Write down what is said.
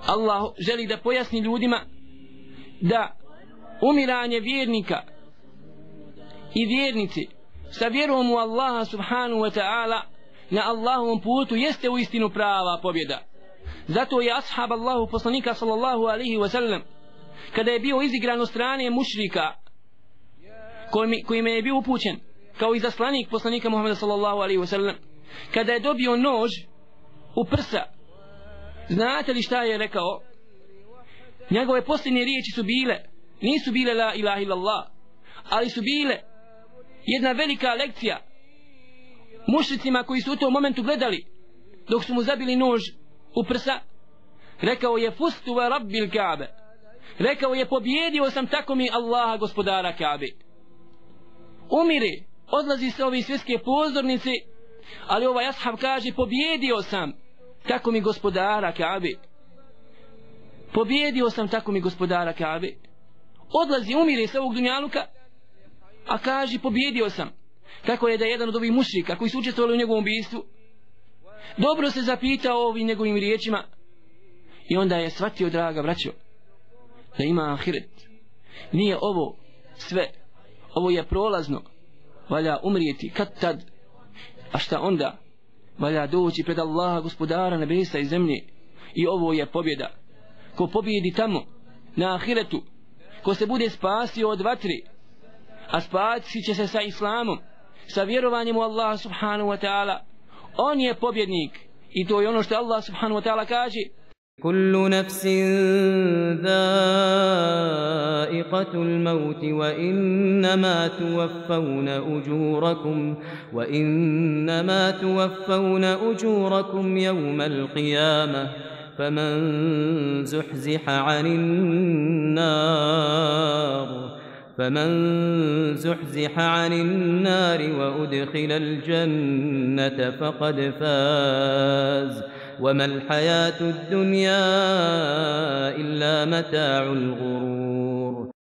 Allah želi da pojasni ljudima da umiranje vjernika i vjernici sa vjerom u Allaha subhanahu wa ta'ala na Allahovom putu jeste u istinu prava pobjeda. Zato je ashab Allahu poslanika sallallahu alaihi wa sallam, kada je bio izigran od strane mušrika kojima je bio upućen kao izaslanik poslanika Muhammeda sallallahu alaihi wa sallam, kada je dobio nož u prsa, znate li šta je rekao? Njegove posljednje riječi su bile, nisu bile la ilaha illallah, ali su bile jedna velika lekcija mušricima koji su u tom momentu gledali dok su mu zabili nož u prsa. Rekao je fustu wa rabbil Ka'be, rekao je pobjedio sam tako mi Allaha gospodara Ka'be. Umire, odlazi se ove svjetske pozornice, ali ovaj ashab kaže pobjedio sam tako mi gospodara Ka'be, pobjedio sam tako mi gospodara Ka'be. Odlazi, umire se ovog dunjaluka, a kaže pobjedio sam. Tako je da jedan od ovih mušrika koji su učestvovali u njegovom ubistvu dobro se zapitao o ovim njegovim riječima i onda je shvatio, draga braćo, da ima ahiret. Nije ovo sve, ovo je prolazno, valja umrijeti kad tad, a šta onda? Valja doći pred Allaha gospodara nebesa i zemlje i ovo je pobjeda. Ko pobjedi tamo na ahiretu, ko se bude spasio od vatri, a spasi će se sa islamom, sa vjerovanjem u Allaha subhanahu wa ta'ala, on je pobjednik. I to je ono što Allah subhanahu wa ta'ala kaže: kullu nafsin dha'iqatul maut wa innama tuwaffawna ujurakum yawmal qiyamah faman زحزح عن النار وأدخل الجنة فقد فاز وما الحياة الدنيا إلا متاع الغرور.